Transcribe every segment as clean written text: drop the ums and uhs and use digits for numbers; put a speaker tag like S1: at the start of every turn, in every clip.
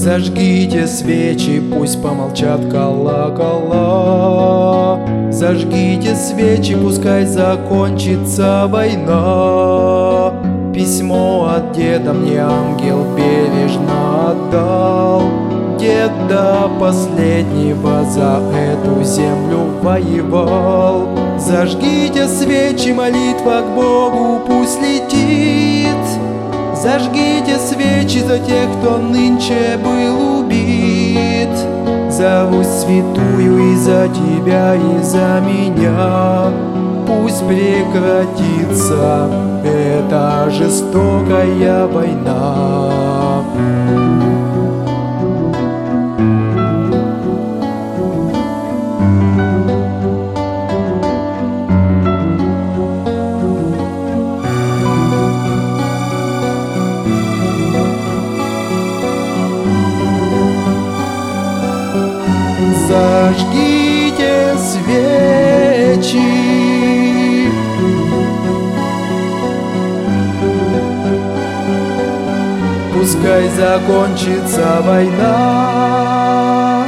S1: Зажгите свечи, пусть помолчат колокола. Зажгите свечи, пускай закончится война. Письмо от деда мне ангел бережно отдал. Дед до последнего за эту землю воевал. Зажгите свечи, молитва к Богу пусть летит. Зажгите свечи за тех, кто нынче был убит. За Русь святую и за тебя, и за меня. Пусть прекратится эта жестокая война. Зажгите свечи, пускай закончится война.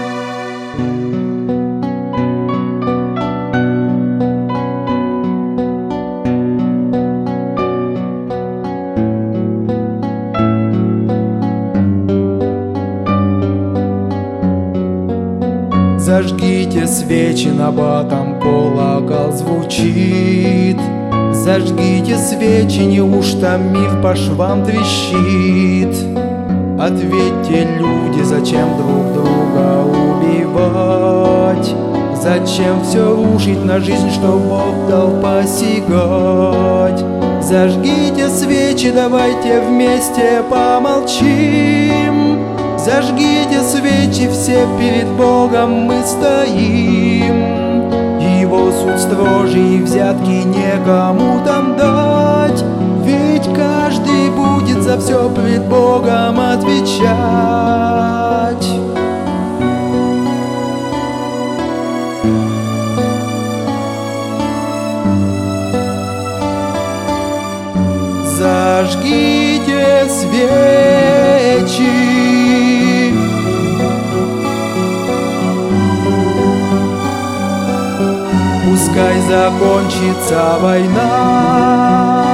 S1: Зажгите свечи, набатом колокол звучит. Зажгите свечи, неужто мир по швам трещит? Ответьте, люди, зачем друг друга убивать? Зачем все рушить на жизнь, что Бог дал посягать? Зажгите свечи, давайте вместе помолчим. Зажгите свечи, все перед Богом мы стоим. Его суд строже и взятки некому там дать. Ведь каждый будет за все пред Богом отвечать. Зажгите свечи, пускай закончится война.